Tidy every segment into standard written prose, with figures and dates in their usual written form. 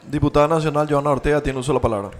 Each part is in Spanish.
Diputada Nacional Joana Ortega tiene uso de la palabra.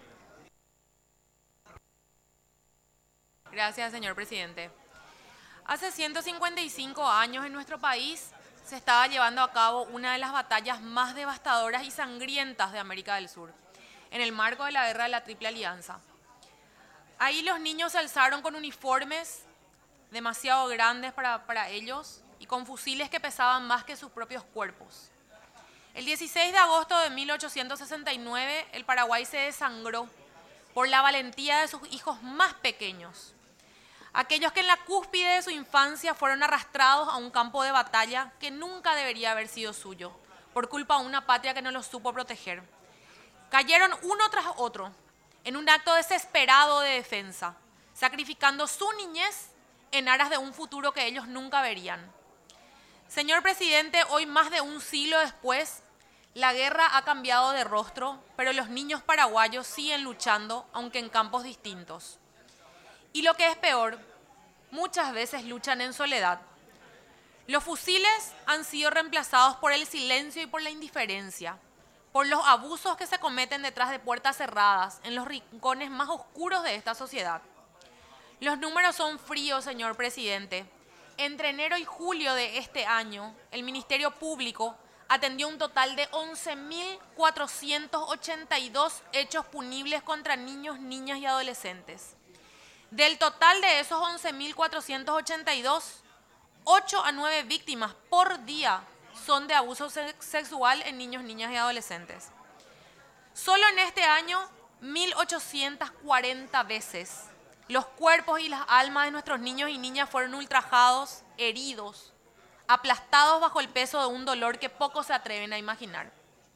Gracias, señor presidente. Hace 155 años en nuestro país se estaba llevando a cabo una de las batallas más devastadoras y sangrientas de América del Sur, en el marco de la Guerra de la Triple Alianza. Ahí los niños se alzaron con uniformes demasiado grandes para ellos y con fusiles que pesaban más que sus propios cuerpos. El 16 de agosto de 1869, el Paraguay se desangró por la valentía de sus hijos más pequeños, aquellos que en la cúspide de su infancia fueron arrastrados a un campo de batalla que nunca debería haber sido suyo, por culpa de una patria que no los supo proteger. Cayeron uno tras otro en un acto desesperado de defensa, sacrificando su niñez en aras de un futuro que ellos nunca verían. Señor presidente, hoy más de un siglo después, la guerra ha cambiado de rostro, pero los niños paraguayos siguen luchando, aunque en campos distintos. Y lo que es peor, muchas veces luchan en soledad. Los fusiles han sido reemplazados por el silencio y por la indiferencia, por los abusos que se cometen detrás de puertas cerradas, en los rincones más oscuros de esta sociedad. Los números son fríos, señor presidente. Entre enero y julio de este año, el Ministerio Público atendió un total de 11.482 hechos punibles contra niños, niñas y adolescentes. Del total de esos 11.482, 8 a 9 víctimas por día son de abuso sexual en niños, niñas y adolescentes. Solo en este año, 1.840 veces los cuerpos y las almas de nuestros niños y niñas fueron ultrajados, heridos, aplastados bajo el peso de un dolor que pocos se atreven a imaginar.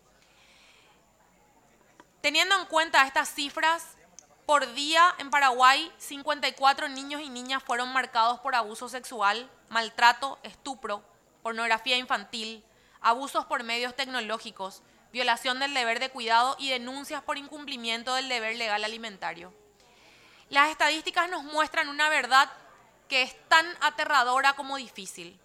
Teniendo en cuenta estas cifras, por día en Paraguay, 54 niños y niñas fueron marcados por abuso sexual, maltrato, estupro, pornografía infantil, abusos por medios tecnológicos, violación del deber de cuidado y denuncias por incumplimiento del deber legal alimentario. Las estadísticas nos muestran una verdad que es tan aterradora como difícil,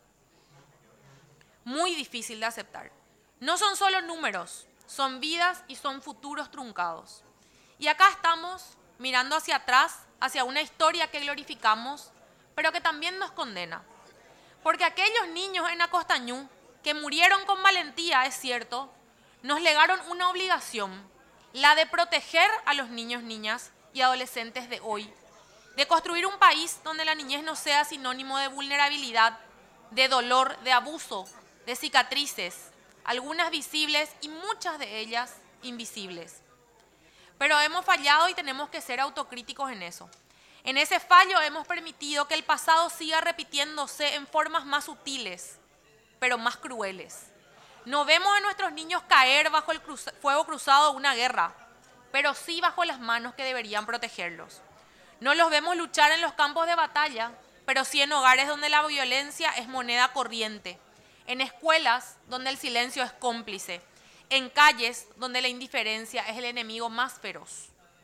muy difícil de aceptar. No son solo números, son vidas y son futuros truncados. Y acá estamos mirando hacia atrás, hacia una historia que glorificamos, pero que también nos condena. Porque aquellos niños en Acostañú, que murieron con valentía, es cierto, nos legaron una obligación, la de proteger a los niños, niñas y adolescentes de hoy, de construir un país donde la niñez no sea sinónimo de vulnerabilidad, de dolor, de abuso, de cicatrices, algunas visibles y muchas de ellas invisibles. Pero hemos fallado y tenemos que ser autocríticos en eso. En ese fallo hemos permitido que el pasado siga repitiéndose en formas más sutiles, pero más crueles. No vemos a nuestros niños caer bajo el fuego cruzado de una guerra, pero sí bajo las manos que deberían protegerlos. No los vemos luchar en los campos de batalla, pero sí en hogares donde la violencia es moneda corriente, en escuelas donde el silencio es cómplice, en calles donde la indiferencia es el enemigo más feroz.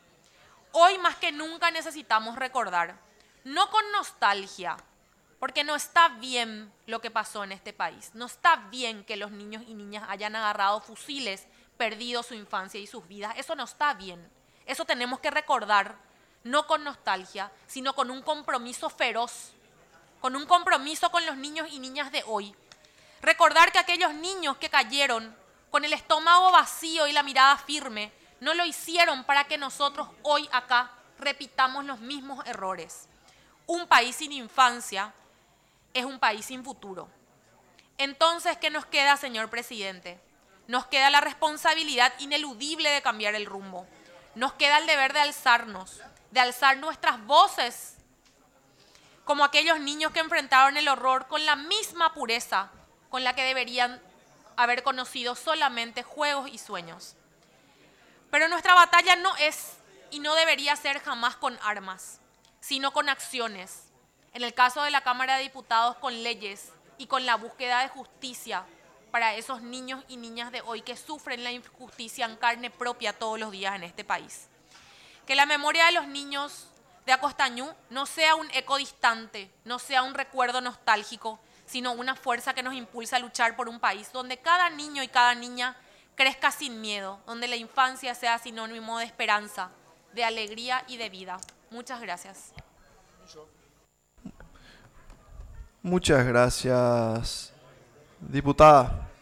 Hoy más que nunca necesitamos recordar, no con nostalgia, porque no está bien lo que pasó en este país, no está bien que los niños y niñas hayan agarrado fusiles, perdido su infancia y sus vidas, eso no está bien. Eso tenemos que recordar, no con nostalgia, sino con un compromiso feroz, con un compromiso con los niños y niñas de hoy. Recordar que aquellos niños que cayeron con el estómago vacío y la mirada firme, no lo hicieron para que nosotros hoy acá repitamos los mismos errores. Un país sin infancia es un país sin futuro. Entonces, ¿qué nos queda, señor presidente? Nos queda la responsabilidad ineludible de cambiar el rumbo. Nos queda el deber de alzarnos, de alzar nuestras voces, como aquellos niños que enfrentaron el horror con la misma pureza con la que deberían haber conocido solamente juegos y sueños. Pero nuestra batalla no es y no debería ser jamás con armas, sino con acciones. En el caso de la Cámara de Diputados, con leyes y con la búsqueda de justicia para esos niños y niñas de hoy que sufren la injusticia en carne propia todos los días en este país. Que la memoria de los niños de Acostañú no sea un eco distante, no sea un recuerdo nostálgico, sino una fuerza que nos impulsa a luchar por un país donde cada niño y cada niña crezca sin miedo, donde la infancia sea sinónimo de esperanza, de alegría y de vida. Muchas gracias. Muchas gracias, diputada.